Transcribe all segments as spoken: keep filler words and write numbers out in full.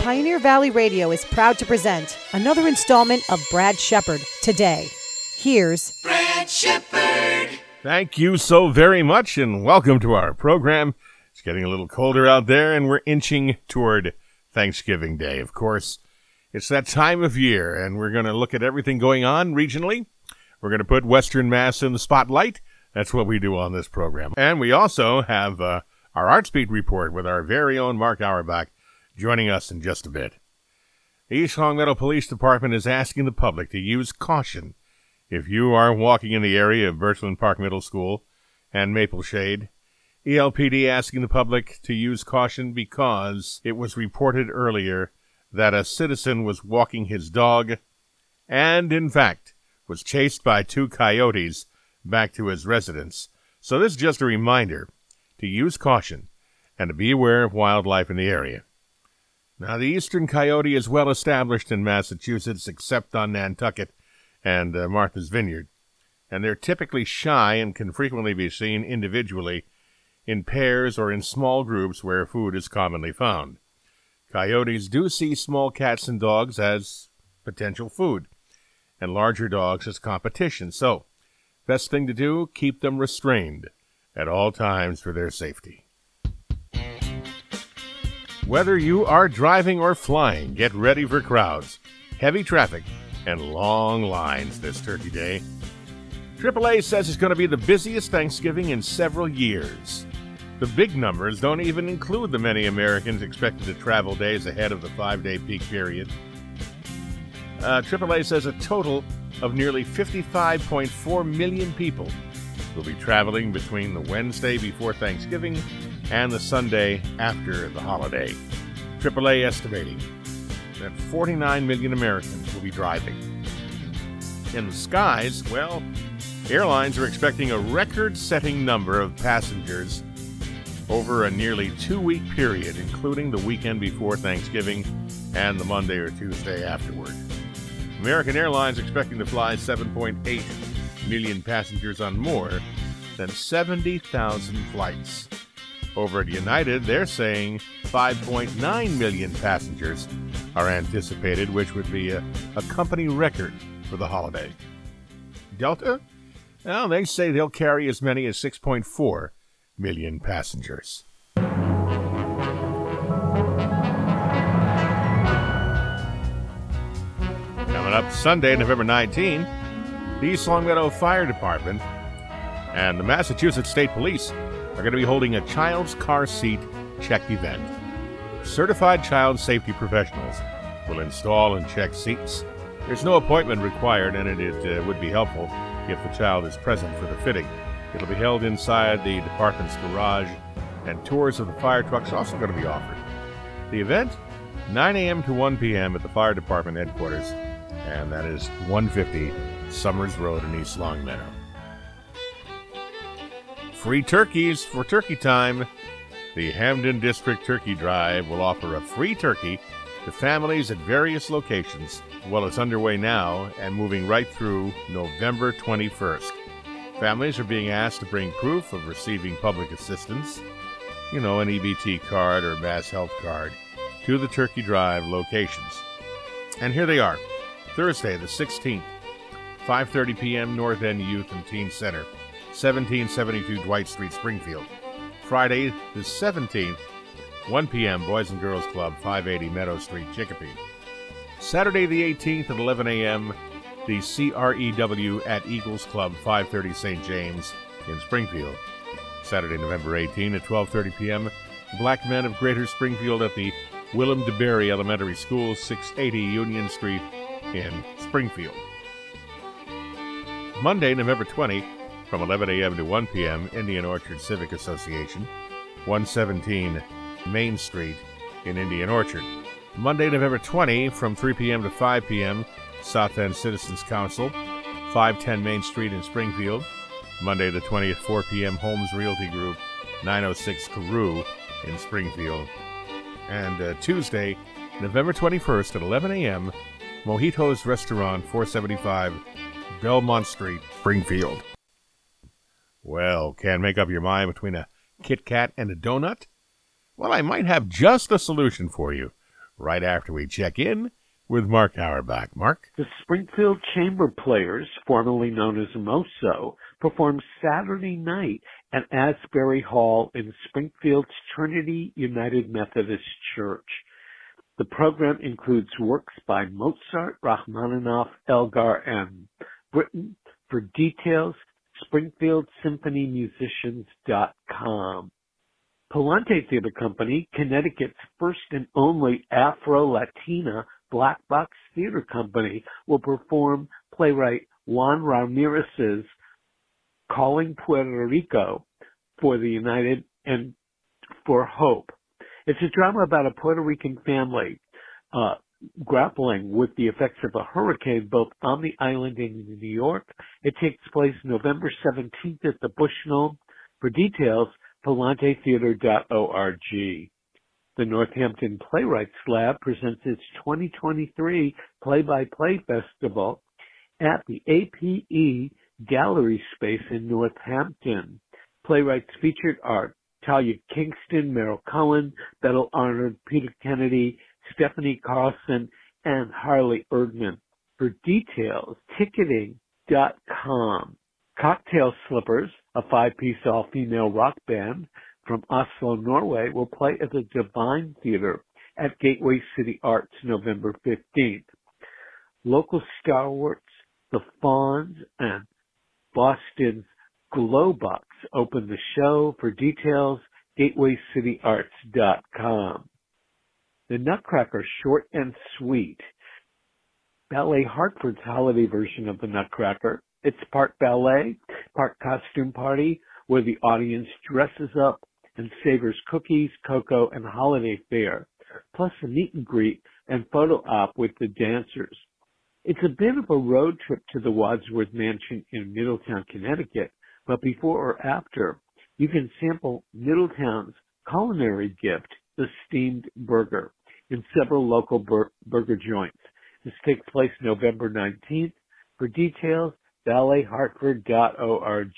Pioneer Valley Radio is proud to present another installment of Brad Shepard Today. Here's Brad Shepard. Thank you so very much, and welcome to our program. It's getting a little colder out there, and we're inching toward Thanksgiving Day, of course. It's that time of year, and we're going to look at everything going on regionally. We're going to put Western Mass in the spotlight. That's what we do on this program. And we also have uh, our Arts Beat report with our very own Mark Auerbach joining us in just a bit. The East Longmeadow Police Department is asking the public to use caution if you are walking in the area of Birchland Park Middle School and Maple Shade. E L P D asking the public to use caution because it was reported earlier that a citizen was walking his dog and, in fact, was chased by two coyotes back to his residence. So this is just a reminder to use caution and to be aware of wildlife in the area. Now, the eastern coyote is well established in Massachusetts, except on Nantucket and uh, Martha's Vineyard, and they're typically shy and can frequently be seen individually, in pairs, or in small groups where food is commonly found. Coyotes do see small cats and dogs as potential food, and larger dogs as competition, so best thing to do, keep them restrained at all times for their safety. Whether you are driving or flying, get ready for crowds, heavy traffic, and long lines this Turkey Day. triple A says it's going to be the busiest Thanksgiving in several years. The big numbers don't even include the many Americans expected to travel days ahead of the five-day peak period. Uh, triple A says a total of nearly fifty-five point four million people will be traveling between the Wednesday before Thanksgiving and the Sunday after the holiday. triple A estimating that forty-nine million Americans will be driving. In the skies, well, airlines are expecting a record-setting number of passengers over a nearly two-week period, including the weekend before Thanksgiving and the Monday or Tuesday afterward. American Airlines expecting to fly seven point eight million passengers on more than seventy thousand flights. Over at United, they're saying five point nine million passengers are anticipated, which would be a, a company record for the holiday. Delta? Well, they say they'll carry as many as six point four million passengers. Coming up Sunday, November nineteenth, the East Longmeadow Fire Department and the Massachusetts State Police are going to be holding a child's car seat check event. Certified child safety professionals will install and check seats. There's no appointment required, and it, it uh, would be helpful if the child is present for the fitting. It'll be held inside the department's garage, and tours of the fire trucks are also going to be offered. The event, nine a.m. to one p.m. at the fire department headquarters, and that is one fifty Summers Road in East Longmeadow. Free turkeys for turkey time. The Hamden District Turkey Drive will offer a free turkey to families at various locations. Well, it's underway now and moving right through November twenty-first. Families are being asked to bring proof of receiving public assistance, you know, an E B T card or Mass Health card, to the Turkey Drive locations. And here they are. Thursday the sixteenth, five thirty p.m. North End Youth and Teen Center, seventeen seventy-two Dwight Street, Springfield. Friday the seventeenth, one p.m. Boys and Girls Club, five eighty Meadow Street, Chicopee. Saturday the eighteenth at eleven a.m., the C R E W at Eagles Club, five thirty Saint James in Springfield. Saturday, November eighteenth at twelve thirty p.m., Black Men of Greater Springfield at the Willem DeBerry Elementary School, six eighty Union Street in Springfield. Monday, November twentieth, from eleven a.m. to one p.m., Indian Orchard Civic Association, one seventeen Main Street in Indian Orchard. Monday, November twentieth, from three p.m. to five p.m., South End Citizens Council, five ten Main Street in Springfield. Monday the twentieth, four p.m., Holmes Realty Group, nine oh six Carew in Springfield. And uh, Tuesday, November twenty-first at eleven a.m., Mojito's Restaurant, four seventy-five Belmont Street, Springfield. Well, can't make up your mind between a Kit Kat and a donut? Well, I might have just the solution for you. right after we check in with Mark Auerbach. Mark? The Springfield Chamber Players, formerly known as MOSO, performed Saturday night at Asbury Hall in Springfield's Trinity United Methodist Church. The program includes works by Mozart, Rachmaninoff, Elgar, and Britten. For details, springfield symphony musicians dot com. Palante Theater Company, Connecticut's first and only Afro-Latina black box theater company, will perform playwright Juan Ramirez's Calling Puerto Rico for the United and for Hope. It's a drama about a Puerto Rican family uh, grappling with the effects of a hurricane both on the island and in New York. It takes place November seventeenth at the Bushnell. For details, palante theater dot org. The Northampton Playwrights Lab presents its twenty twenty-three Play-by-Play Festival at the A P E Gallery Space in Northampton. Playwrights featured are Talia Kingston, Meryl Cohen, Bethel Arnold, Peter Kennedy, Stephanie Carlson, and Harley Erdman. For details, ticketing dot com. Cocktail Slippers, a five-piece all-female rock band from Oslo, Norway, will play at the Divine Theater at Gateway City Arts November fifteenth. Local stalwarts, the Fawns, and Boston's Glowbox open the show. For details, gateway city arts dot com. The Nutcracker Short and Sweet. Ballet Hartford's holiday version of the Nutcracker. It's part ballet, part costume party, where the audience dresses up and savors cookies, cocoa, and holiday fare, plus a meet and greet and photo op with the dancers. It's a bit of a road trip to the Wadsworth Mansion in Middletown, Connecticut, but before or after, you can sample Middletown's culinary gift, the steamed burger, in several local bur- burger joints. This takes place November nineteenth. For details, ballet hartford dot org.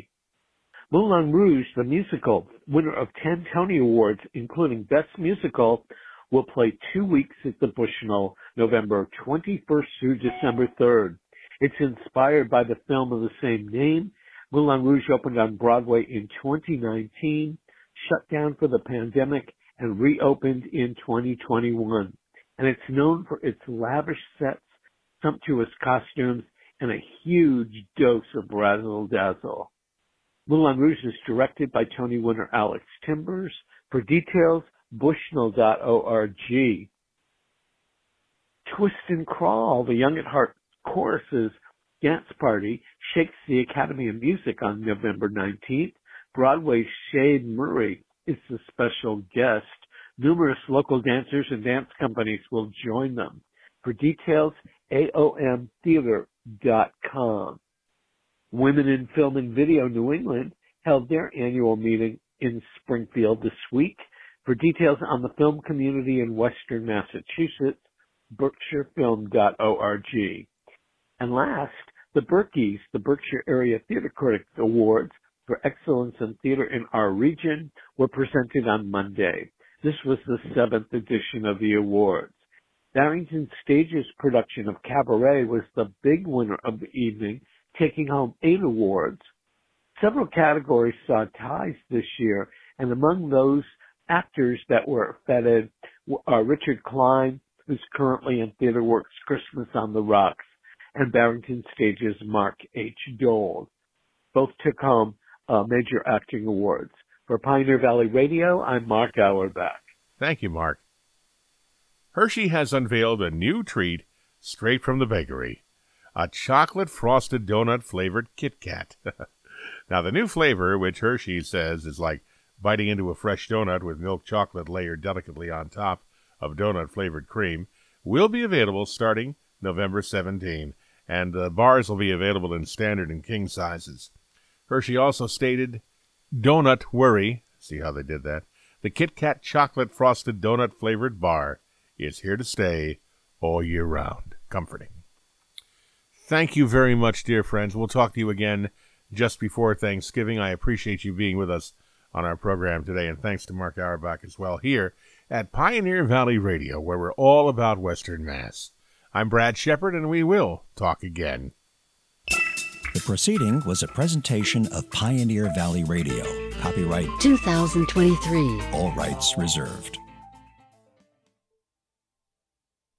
Moulin Rouge, the musical, winner of ten Tony Awards, including Best Musical, will play two weeks at the Bushnell, November twenty-first through December third. It's inspired by the film of the same name. Moulin Rouge opened on Broadway in twenty nineteen, shut down for the pandemic, and reopened in twenty twenty-one. And it's known for its lavish sets, sumptuous costumes, and a huge dose of razzle-dazzle. Moulin Rouge is directed by Tony winner Alex Timbers. For details, bushnell dot org. Twist and Crawl, the Young at Heart Chorus's dance party, shakes the Academy of Music on November nineteenth. Broadway's Shade Murray is the special guest. Numerous local dancers and dance companies will join them. For details, A O M theater dot com. Women in Film and Video New England held their annual meeting in Springfield this week. For details on the film community in Western Massachusetts, berkshire film dot org. And last, the Berkeys, the Berkshire Area Theater Critics Awards for Excellence in Theater in Our Region, were presented on Monday. This was the seventh edition of the awards. Barrington Stage's production of Cabaret was the big winner of the evening, taking home eight awards. Several categories saw ties this year, and among those actors that were feted are Richard Klein, who's currently in TheaterWorks' Christmas on the Rocks, and Barrington Stage's Mark H. Dole. Both took home uh, major acting awards. For Pioneer Valley Radio, I'm Mark Auerbach. Thank you, Mark. Hershey has unveiled a new treat straight from the bakery, a chocolate frosted donut flavored Kit Kat. Now, the new flavor, which Hershey says is like biting into a fresh donut with milk chocolate layered delicately on top of donut flavored cream, will be available starting November seventeenth, and the bars will be available in standard and king sizes. Hershey also stated, "Donut worry," see how they did that, the Kit Kat chocolate frosted donut flavored bar is here to stay all year round. Comforting. Thank you very much, dear friends. We'll talk to you again just before Thanksgiving. I appreciate you being with us on our program today. And thanks to Mark Auerbach as well here at Pioneer Valley Radio, where we're all about Western Mass. I'm Brad Shepard, and we will talk again. The proceeding was a presentation of Pioneer Valley Radio. Copyright two thousand twenty-three. All rights reserved.